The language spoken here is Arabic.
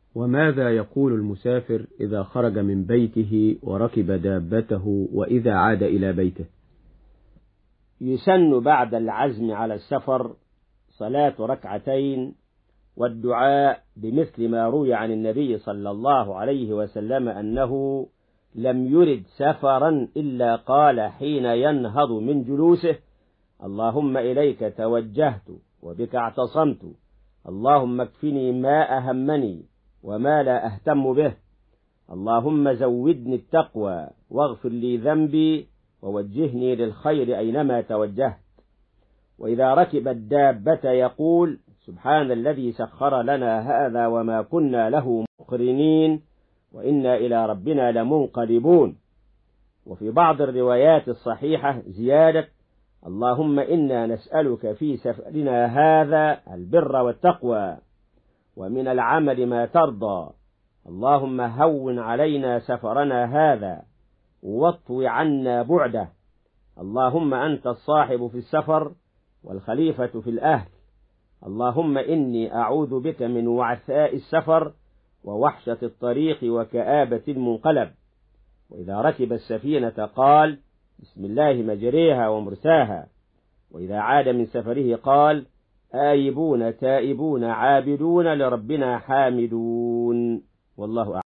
وماذا يقول المسافر إذا خرج من بيته وركب دابته وإذا عاد إلى بيته؟ يسن بعد العزم على السفر صلاة ركعتين والدعاء بمثل ما روي عن النبي صلى الله عليه وسلم أنه لم يرد سفرا إلا قال حين ينهض من جلوسه: اللهم إليك توجهت وبك اعتصمت، اللهم اكفني ما أهمني وما لا أهتم به، اللهم زودني التقوى واغفر لي ذنبي ووجهني للخير أينما توجهت. وإذا ركب الدابة يقول: سبحان الذي سخر لنا هذا وما كنا له مقرنين وإنا إلى ربنا لمنقلبون. وفي بعض الروايات الصحيحة زيادة: اللهم إنا نسألك في سفرنا هذا البر والتقوى ومن العمل ما ترضى، اللهم هون علينا سفرنا هذا واطو عنا بعده، اللهم أنت الصاحب في السفر والخليفة في الأهل، اللهم إني أعوذ بك من وعثاء السفر ووحشة الطريق وكآبة المنقلب. وإذا ركب السفينة قال: بسم الله مجريها ومرساها. وإذا عاد من سفره قال: آيبون تائبون عابدون لربنا حامدون. والله أعلم.